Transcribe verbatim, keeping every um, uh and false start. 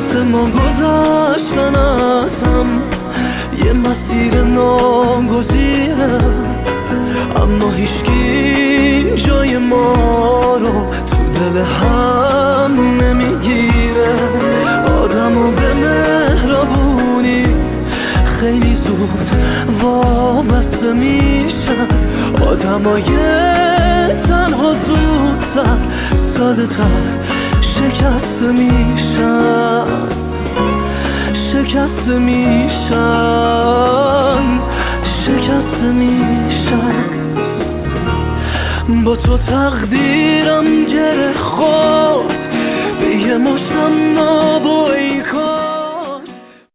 وقت ما گذشتن از هم یه مسیر ناگزیره، اما هیچکی جای ما رو تو دل هم نمیگیره. آدمو به مهربونی خیلی زود وابسته میشن، آدمای تنها زودتر ساده تر شکسته میشن، شکسته میشن، شکسته میشن. با تو تقدیرم گره خورد به یه مشتم نابایی کن.